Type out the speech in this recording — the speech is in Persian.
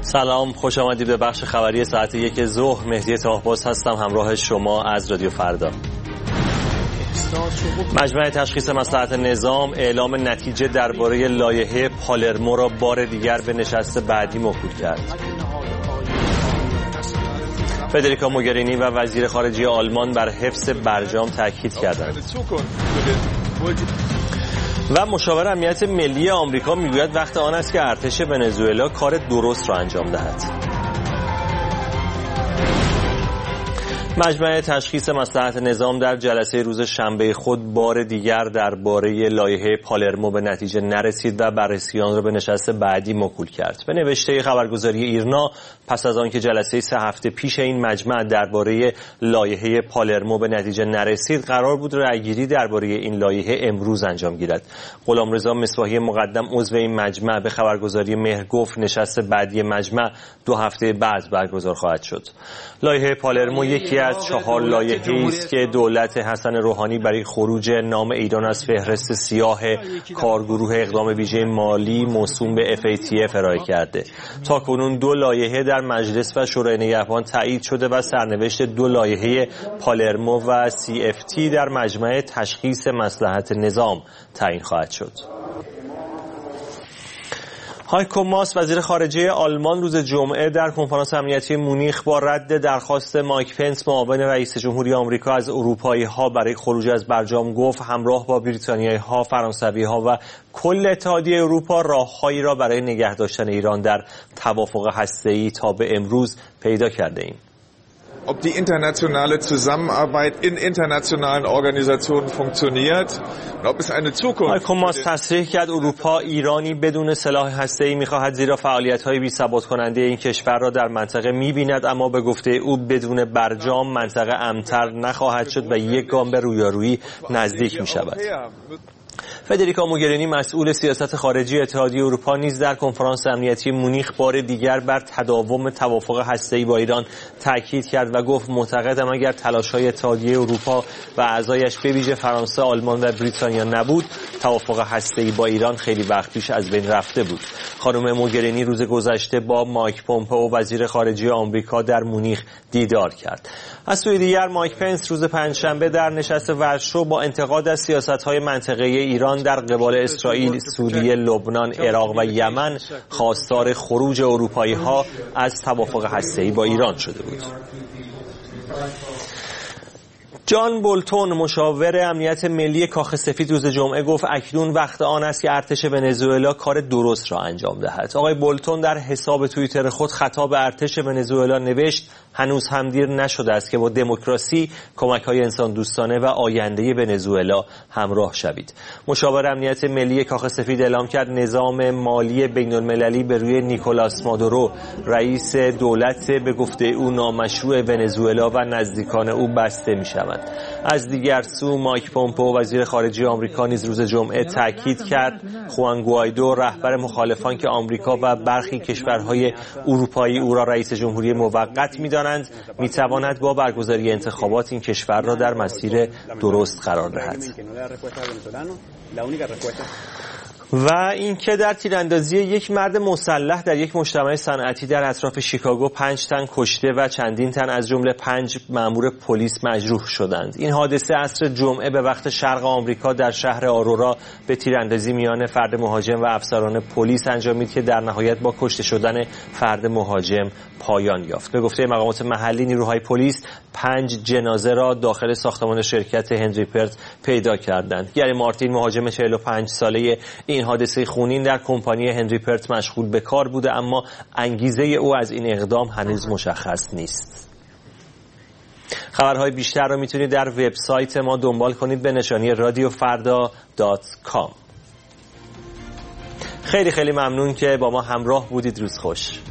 سلام، خوش آمدید به بخش خبری ساعت 1 ظهر. مهدی طاهباز هستم همراه شما از رادیو فردا. مجمع تشخیص مصلحت نظام اعلام نتیجه درباره لایحه پالرمو را بار دیگر به نشست بعدی موکول کرد. فدریکا موگرینی و وزیر خارجه آلمان بر حفظ برجام تاکید کردند. و مشاور امنیت ملی آمریکا میگوید وقت آن است که ارتش ونزوئلا کار درست را انجام دهد. مجمع تشخیص مصلحت نظام در جلسه روز شنبه خود بار دیگر درباره لایحه پالرمو به نتیجه نرسید و بررسی آن را به نشست بعدی موکول کرد. به نوشته خبرگزاری ایرنا، پس از آنکه جلسه 3 هفته پیش این مجمع درباره لایحه پالرمو به نتیجه نرسید، قرار بود رأیگیری درباره این لایحه امروز انجام گیرد. غلامرضا مصباحی مقدم عضو این مجمع به خبرگزاری مهر گفت نشست بعدی مجمع 2 هفته بعد برگزار خواهد شد. لایحه پالرمو یکی از 4 لایحه‌ای است که دولت حسن روحانی برای خروج نام ایران از فهرست سیاه کارگروه اقدام ویژه مالی موسوم به FATF ارائه کرده. تاکنون 2 لایحه در مجلس و شورای نگهبان تایید شده و سرنوشت 2 لایحه پالرمو و CFT در مجمع تشخیص مصلحت نظام تعیین خواهد شد. هایکو ماس وزیر خارجه آلمان روز جمعه در کنفرانس امنیتی مونیخ با رد درخواست مایک پنس معاون رئیس جمهوری آمریکا از اروپایی‌ها برای خروج از برجام گفت همراه با بریتانیایی‌ها، فرانسوی‌ها و کل اتحادیه اروپا راه‌هایی را برای نگه داشتن ایران در توافق هسته‌ای تا به امروز پیدا کرده‌ایم. Ob die internationale Zusammenarbeit in internationalen Organisationen funktioniert und ob es eine Zukunft هایکو ماس تصریح کرد اروپا ایرانی بدون سلاح هسته‌ای می‌خواهد، زیرا فعالیت‌های بی‌ثبات کننده این کشور را در منطقه می‌بیند، اما به گفته او بدون برجام منطقه امن‌تر نخواهد شد و یک گام به رویارویی نزدیک می‌شود. فدریکا موگرینی مسئول سیاست خارجی اتحادیه اروپا نیز در کنفرانس امنیتی مونیخ بار دیگر بر تداوم توافق هسته‌ای با ایران تاکید کرد و گفت معتقدم اگر تلاش‌های اتحادیه اروپا و اعضایش به ویژه فرانسه، آلمان و بریتانیا نبود، توافق هسته‌ای با ایران خیلی وقت پیش از بین رفته بود. خانم موگرینی روز گذشته با مایک پومپئو وزیر خارجه آمریکا در مونیخ دیدار کرد. از سوی دیگر مایک پنس روز پنجشنبه در نشست ورشو با انتقاد از سیاست‌های منطقه‌ای ایران در قبال اسرائیل، سوریه، لبنان، عراق و یمن خواستار خروج اروپایی‌ها از توافق هسته‌ای با ایران شده بود. جان بولتون مشاور امنیت ملی کاخ سفید روز جمعه گفت اکنون وقت آن است که ارتش ونزوئلا کار درست را انجام دهد. آقای بولتون در حساب توییتر خود خطاب به ارتش ونزوئلا نوشت هنوز هم دیر نشده است که با دموکراسی، کمک‌های انسان دوستانه و آینده ونزوئلا همراه شوید. مشاور امنیت ملی کاخ سفید اعلام کرد نظام مالی بین‌المللی به روی نیکولاس مادورو، رئیس دولت به گفته او نامشروع ونزوئلا و نزدیکان او بسته می‌شود. از دیگر سو مایک پومپئو وزیر خارجه آمریکا نیز روز جمعه تاکید کرد خوان گوایدو رهبر مخالفان که آمریکا و برخی کشورهای اروپایی او را رئیس جمهوری موقت می‌دانند می‌تواند با برگزاری انتخابات این کشور را در مسیر درست قرار دهد. و اینکه در تیراندازی یک مرد مسلح در یک مجتمع صنعتی در اطراف شیکاگو 5 تن کشته و چندین تن از جمله 5 مأمور پلیس مجروح شدند. این حادثه عصر جمعه به وقت شرق آمریکا در شهر آرورا به تیراندازی میان فرد مهاجم و افسران پلیس انجامید که در نهایت با کشته شدن فرد مهاجم پایان یافت. به گفته مقامات محلی نیروهای پلیس 5 جنازه را داخل ساختمان شرکت هنری پرت پیدا کردند. گری مارتین مهاجم 45 ساله این حادثه خونین در کمپانی هنری پرت مشغول به کار بوده، اما انگیزه او از این اقدام هنوز مشخص نیست. خبرهای بیشتر را میتونید در وبسایت ما دنبال کنید به نشانی radiofarda.com. خیلی ممنون که با ما همراه بودید. روز خوش.